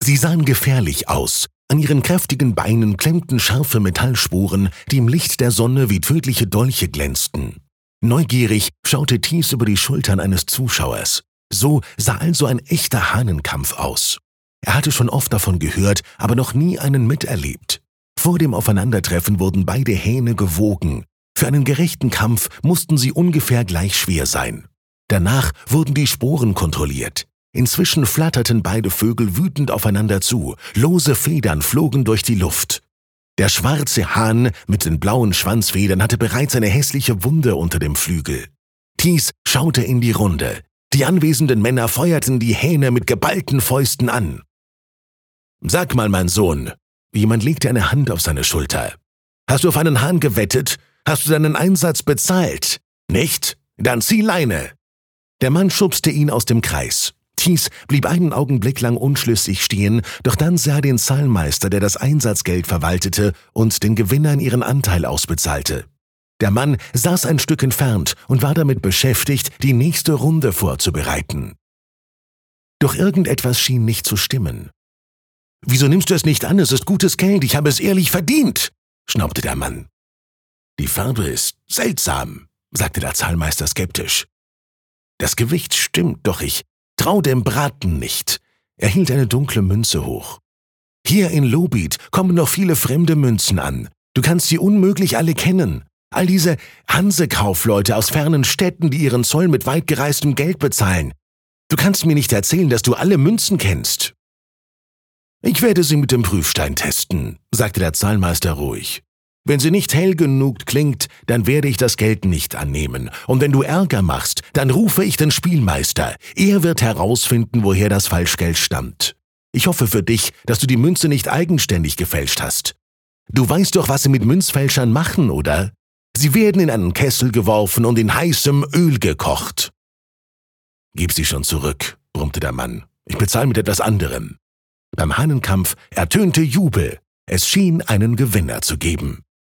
Sie sahen gefährlich aus. An ihren kräftigen Beinen klemmten scharfe Metallspuren, die im Licht der Sonne wie tödliche Dolche glänzten. Neugierig schaute Thies über die Schultern eines Zuschauers. So sah also ein echter Hahnenkampf aus. Er hatte schon oft davon gehört, aber noch nie einen miterlebt. Vor dem Aufeinandertreffen wurden beide Hähne gewogen. Für einen gerechten Kampf mussten sie ungefähr gleich schwer sein. Danach wurden die Sporen kontrolliert. Inzwischen flatterten beide Vögel wütend aufeinander zu, lose Federn flogen durch die Luft. Der schwarze Hahn mit den blauen Schwanzfedern hatte bereits eine hässliche Wunde unter dem Flügel. Thies schaute in die Runde. Die anwesenden Männer feuerten die Hähne mit geballten Fäusten an. »Sag mal, mein Sohn«, jemand legte eine Hand auf seine Schulter. »Hast du auf einen Hahn gewettet? Hast du deinen Einsatz bezahlt? Nicht? Dann zieh Leine!« Der Mann schubste ihn aus dem Kreis. Thies blieb einen Augenblick lang unschlüssig stehen, doch dann sah er den Zahlmeister, der das Einsatzgeld verwaltete und den Gewinnern ihren Anteil ausbezahlte. Der Mann saß ein Stück entfernt und war damit beschäftigt, die nächste Runde vorzubereiten. Doch irgendetwas schien nicht zu stimmen. »Wieso nimmst du es nicht an? Es ist gutes Geld, ich habe es ehrlich verdient«, schnaubte der Mann. »Die Farbe ist seltsam«, sagte der Zahlmeister skeptisch. »Das Gewicht stimmt, doch ich trau dem Braten nicht.« Er hielt eine dunkle Münze hoch. »Hier in Lobith kommen noch viele fremde Münzen an. Du kannst sie unmöglich alle kennen. All diese Hansekaufleute aus fernen Städten, die ihren Zoll mit weit gereistem Geld bezahlen. Du kannst mir nicht erzählen, dass du alle Münzen kennst.« »Ich werde sie mit dem Prüfstein testen«, sagte der Zahlmeister ruhig. »Wenn sie nicht hell genug klingt, dann werde ich das Geld nicht annehmen. Und wenn du Ärger machst, dann rufe ich den Spielmeister. Er wird herausfinden, woher das Falschgeld stammt. Ich hoffe für dich, dass du die Münze nicht eigenständig gefälscht hast. Du weißt doch, was sie mit Münzfälschern machen, oder? Sie werden in einen Kessel geworfen und in heißem Öl gekocht.« »Gib sie schon zurück«, brummte der Mann. »Ich bezahle mit etwas anderem.« Beim Hahnenkampf ertönte Jubel. Es schien einen Gewinner zu geben.